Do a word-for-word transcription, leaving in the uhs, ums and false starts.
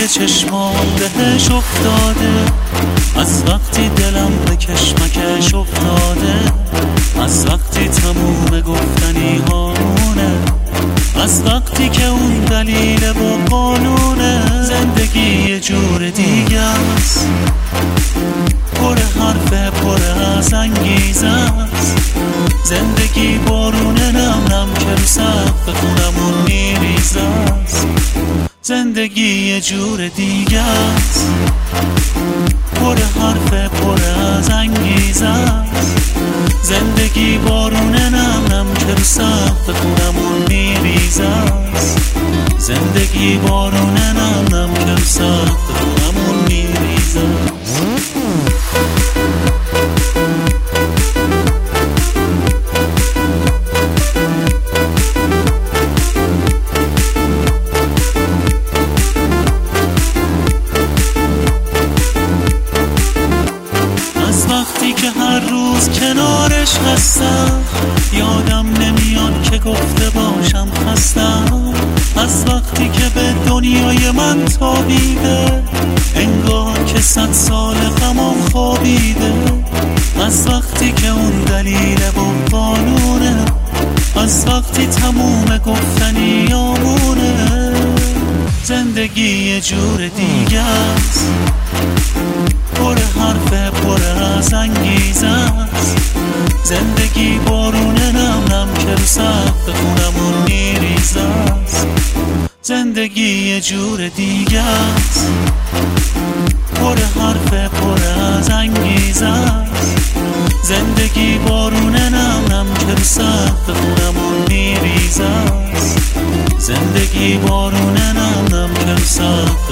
چشمان بهش افتاده، از وقتی دلم به کشمکش افتاده، از وقتی تموم گفتنی هامونه، از وقتی که اون دلیل و قانونه. زندگی یه جور دیگه است، پر حرفه پر از انگیزه است. زندگی بارونه نم نم که رو سقف خونمون میریزه است. زندگی یه جور دیگه است، پر حرفه پر از انگیزه است. زندگی بارونه نم نم که رو سقف خونمون میریزه است. زندگی بارونه نم نم که رو سقف خونمون میریزه است. وقتی که هر روز کنارش هستم یادم نمیاد که گفته باشم خستم. از وقتی که به دنیای من تابیده انگار که صد سال غمم خوابیده. از وقتی که اون دلیل و قانونه، از وقتی تموم گفتنی آمونه. زندگی یه جور دیگه است، پر حرفه پر از انگیزه است. زندگی بارونه نم نم که رو سقف خونمون میریزه است. زندگی یه جور دیگه است، پر حرفه پر از انگیزه است. زندگی بارونه نم نم که رو سقف خونمون میریزه است. زندگی بارونه نم نم که رو سقف